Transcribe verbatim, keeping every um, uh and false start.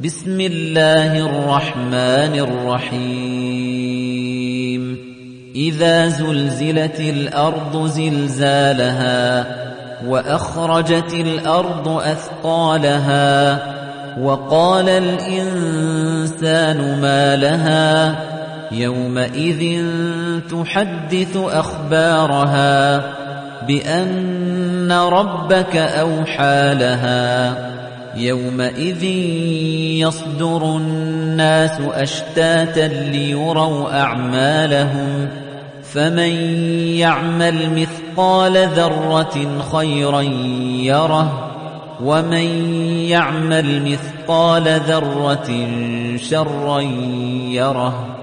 بسم الله الرحمن الرحيم إذا زلزلت الأرض زلزالها وأخرجت الأرض أثقالها وقال الإنسان ما لها يومئذ تحدث أخبارها بأن ربك أوحى لها يومئذ يصدر الناس أشتاتا ليروا أعمالهم فمن يعمل مثقال ذرة خيرا يره ومن يعمل مثقال ذرة شرا يره